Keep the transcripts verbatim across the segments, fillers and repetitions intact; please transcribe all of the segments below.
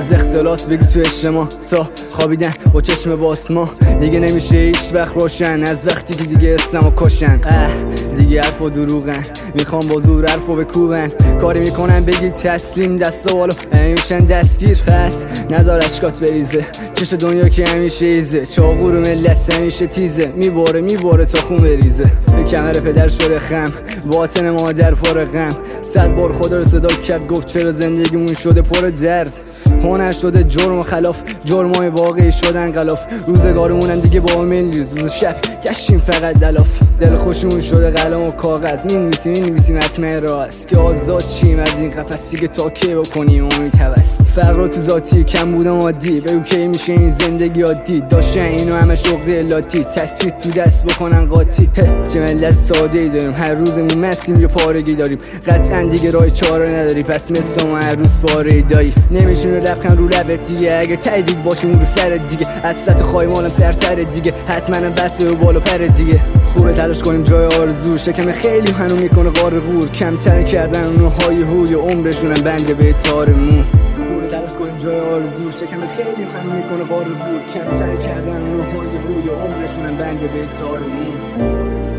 از اختلاس بگی تو اجتماع تا خوابیدن با چشم باز ما دیگه نمیشه هیچ وقت روشن از وقتی که دیگه اسمو کشن. اه دیگه حرف و دروغن میخوام با زور حرف و بکوبن کاری میکنن بگی تسلیم دست و بالو میشن دستگیر. پس نذار اشکات بریزه چش دنیا که همیشه ایزه چاقو رو ملت همیشه تیزه میباره میباره تا خون بریزه. به کمر پدر شده خم باطن مادر پر غم صد بار خدا رو صدا کرد گفت چرا زندگیمون شده پر درد. هنر شده جرم و خلاف جرمای واقعی شدن غلاف روزگارمونم دیگه با ملی روز شب گشتیم فقط دلاف. دل خوشمون شده قلم و کاغذ مینویسیم مینویسیم حتمه راست که آزاد چیم از این قفس دیگه تا کی بکنیم امید هوس. فقر تو ذاتی کم بودم عادی بگو کی میشه این زندگی عادی داشتن اینو همه شغل لاتی تصویر تو دست بکنن قاطی. چه ملت ساده ای داریم هر روزمون مسیم یا پارگی داریم قطعا دیگه راه چاره نداری پس مثل ما هر روز پاره دایی نمیشونه لبخند رو لبت دیگه اگه تایید باشیم رو سرت دیگه از سطح خایمانم سرتر دیگه حتما بسته و بالا پر دیگه. خوبه تلاش کنیم جای آرزو شکم خیلی هنو میکنه غار غور کمتر کردن اونهای هوی عمرشونم بنده به تار مو. خوبه تلاش کنیم جای آرزو شکم خیلی هنو میکنه غار غور کمتر کردن اونهای هوی عمرشونم بنده به تار مو.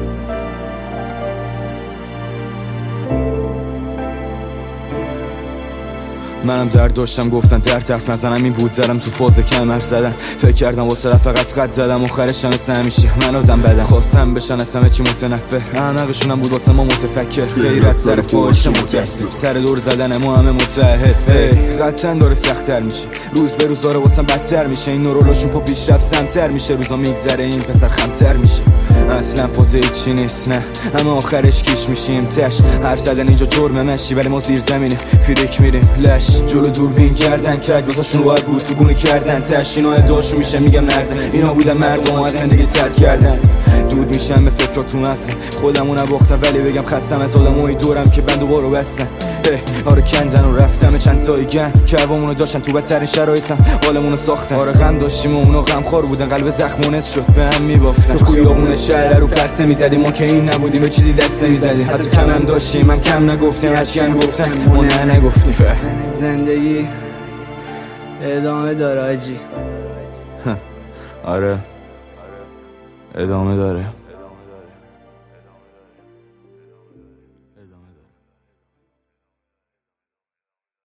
منم درد داشتم گفتن درد حرف نزنم این بود زدم تو فاز کم حرف زدن فکر کردم واسه فقط قد زدم آخرش مثل همیشه من آدم بدم خواستم بشن از همه چی متنفر احمقشونم بود واسه ما متفکر غیرت سر فاحش متاسف سر دور زدن ما همه متحد. هی قطعا داره سخت‌تر میشه روز به روز داره واسم بدتر میشه این نورولاشون پا پیشرفت سمتر میشه روزا میگذره این پسر خمتر میشه اصلا فاز هیچی نیست نه اما آخرش کیش میشیم تش حرف زدن اینجا جرم مشی ولی ما زیر زمینه فیریک میریم لش جلو دوربین کردن کرد روزاشون رو باید بود تو گونه کردن تش اینا ادعاشون میشه میگم نردن اینا بودن مردم از زندگی ترک کردن دود میشم به فکرات تو مغزم خودمونم باختم ولی بگم خستم از آدمای دورم که بند و بارو بستن. آره کندن و رفتم چند تایی گن کروامونو داشتن تو بدترین شرایطم حالمونو ساختن. آره غم داشتیم و اونا غمخوار بودن قلب زخمونس شد به هم میبافتن تو خیابون شهر رو پرسه میزدیم ما که این نبودیم به چیزی دست نمیزدیم حتی کم هم داشتیم من کم نگفتیم هرچی هم گفتن ما نه نگفتیم. زندگی ادامه داره آجی. آره ادامه داره.